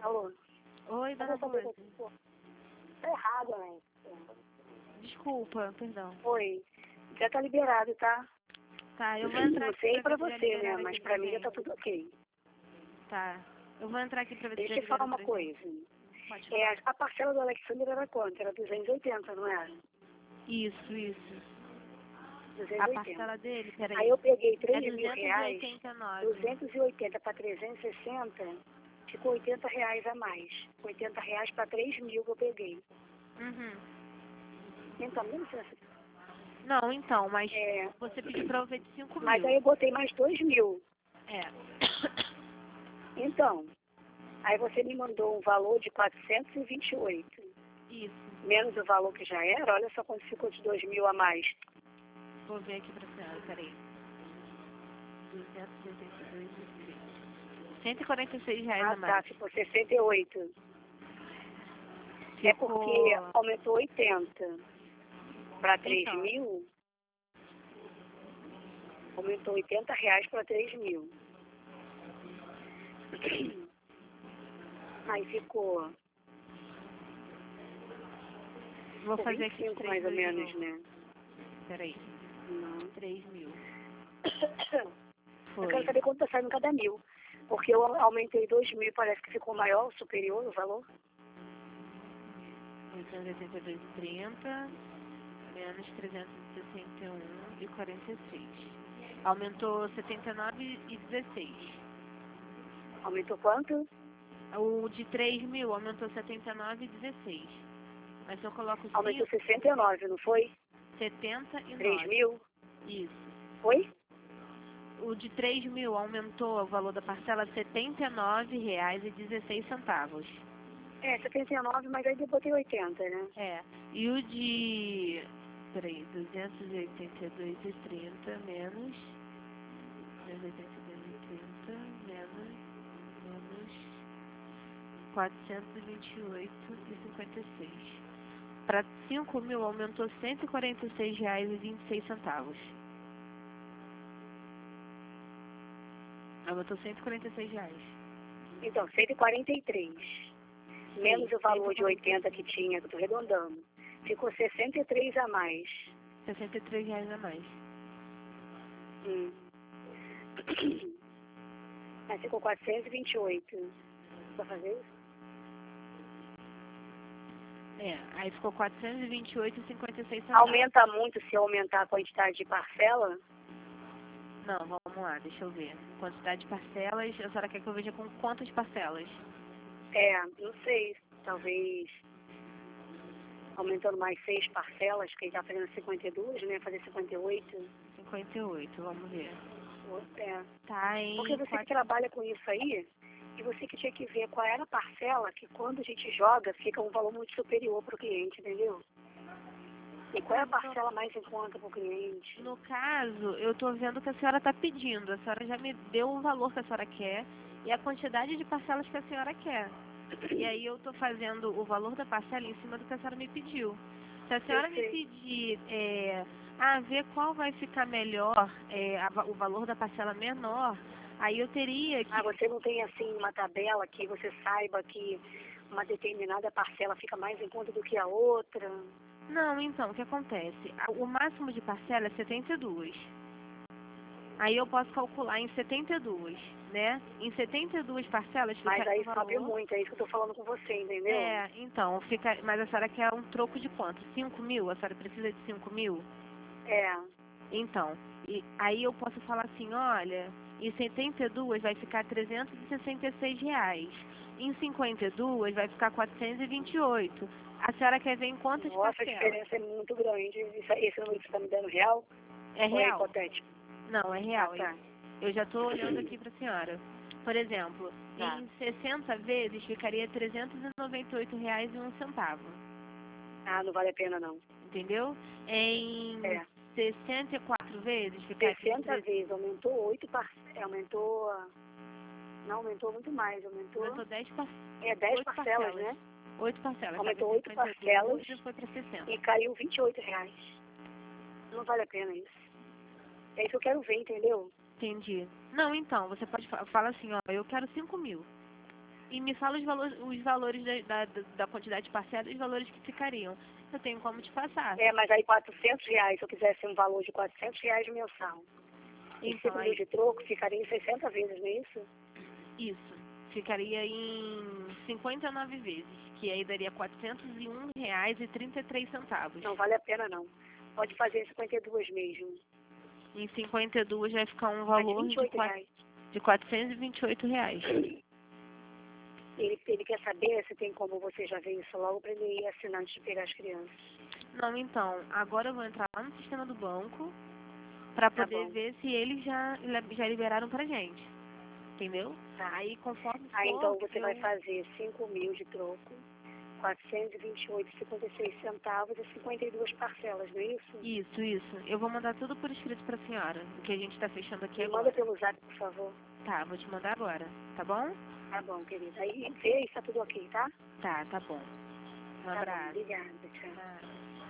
Alô? Oi, dona Rose. Tá errado, né? Desculpa, perdão. Oi. Já tá liberado, tá? Tá, eu vou entrar Não aqui sei pra pra ver se já você, né? liberaram Mas aqui pra pra mim já tá gente. tudo ok. Tá. Eu vou entrar aqui pra ver se Deixa já eu te falar liberaram uma pra gente. coisa. Pode falar. A parcela do Alexander era quanto? Era 280, não era? Isso. A 280. parcela dele, peraí. Aí eu peguei É 3 mil reais, 289. 280 para 360, ficou 80 reais a mais. 80 reais para 3 mil que eu peguei. Uhum. Então, não licença. Não, então, mas É, você pediu pra eu ver de 5 mas mil. aí eu botei mais 2 mil. É. Então, aí você me mandou um valor de 428. Isso. Menos o valor que já era, olha só quanto ficou de 2 mil a mais. Vou ver aqui pra senhora, peraí. 282 e 146 reais a Ah, tá, mais. ficou 68. É Ficou... porque aumentou 80 para 3 Então. mil, aumentou 80 reais para 3 mil. Aí ficou Vou fazer aqui 25 3 mais ou mil de menos, novo. né? Peraí. Não. 3 mil. Eu Foi. quero saber quanto está saindo cada mil. Porque eu aumentei 2 mil, parece que ficou maior, superior o valor. 882,30 menos 361,46. Aumentou 79,16. Aumentou quanto? O de 3 mil aumentou 79,16. Mas se eu coloco Aumentou 5, 69, não foi? 79. 3 mil? Isso. Foi? O de 3 mil aumentou o valor da parcela R$ 79,16. É, 79, mas aí eu botei 80, né? É. E o de... Peraí, 282,30 menos... 282,30 menos 428,56. Para 5 mil aumentou R$ 146,26. Aumentou R$ 146 reais. Então, 143. Menos o valor de 146. 80 que tinha, que eu tô arredondando. Ficou 63 a mais. R$ 63 reais a mais. Aí ficou 428. Vai fazer isso? É, aí ficou 428,56. Aumenta muito se eu aumentar a quantidade de parcela? Não, vamos lá, deixa eu ver. Quantidade de parcelas, a senhora quer que eu veja com quantas parcelas? É, não sei. Talvez aumentando mais 6 parcelas, que ele tá fazendo 52, né? Fazer 58. 58, vamos ver. É. Tá em... Porque você que trabalha com isso aí, e você que tinha que ver qual era a parcela que quando a gente joga fica um valor muito superior para o cliente, entendeu? E qual é a parcela mais em conta para o cliente? No caso, eu tô vendo que a senhora tá pedindo. A senhora já me deu o valor que a senhora quer e a quantidade de parcelas que a senhora quer. E aí eu tô fazendo o valor da parcela em cima do que a senhora me pediu. Se a senhora me pedir, ver qual vai ficar melhor, o valor da parcela menor, aí eu teria que... Ah, você não tem assim uma tabela que você saiba que uma determinada parcela fica mais em conta do que a outra? Não, então, o que acontece? O máximo de parcela é 72. Aí eu posso calcular em 72, né? Em 72 parcelas fica Mas aí o valor... sobe muito, é isso que eu tô falando com você, entendeu? É, então, fica... Mas a senhora quer um troco de quanto? 5 mil? A senhora precisa de 5 mil? É. Então, aí eu posso falar assim, olha, em 72 vai ficar R$ 366 reais. Em 52 vai ficar 428. A senhora quer ver em quantas Nossa, a parcelas? diferença é muito grande. Esse número que você está me dando real? É Ou é real? hipotético? Não, é real. Ah, tá. Eu já estou olhando aqui para a senhora. Por exemplo, Tá. em 60 vezes ficaria R$ 398,01. Ah, não vale a pena não. Entendeu? Em É. 64 vezes ficaria... 60 vezes, aumentou 8 parcelas, aumentou, não, aumentou muito mais, Aumentou 10 10 parcelas, né? 8 parcelas. Aumentou Tava em 8 parcelas 52 e foi para 60. e caiu R$ 28. Não vale a pena isso. É isso que eu quero ver, entendeu? Entendi. Não, então, você pode falar assim, ó, eu quero 5 mil. E me fala os valores da quantidade parcial e os valores que ficariam. Eu tenho como te passar. Mas aí R$ 400, se eu quisesse um valor de R$ 400 mensal. E Então, 5 mil de troco ficaria em 60 vezes, não é isso? Isso. Ficaria em 59 vezes, que aí daria R$ 401,33. Não vale a pena, não. Pode fazer em 52 mesmo. Em 52 vai ficar um Mas de valor de R$ 428 reais. Ele quer saber se tem como você já ver isso logo para ele ir assinar antes de pegar as crianças. Não, então, agora eu vou entrar lá no sistema do banco para Tá poder bom. ver se eles já liberaram pra gente. Entendeu? Tá. Aí conforme for, Então você vai fazer 5 mil de troco, 428,56 e 52 parcelas, não é isso? Isso. Eu vou mandar tudo por escrito pra senhora, o que a gente tá fechando aqui Me agora. manda pelo zap, por favor. Tá, vou te mandar agora, tá bom? Tá bom, querida. Aí vê e tá tudo ok, tá? Tá bom. Um Tá bom, abraço. obrigada, tchau. Nada.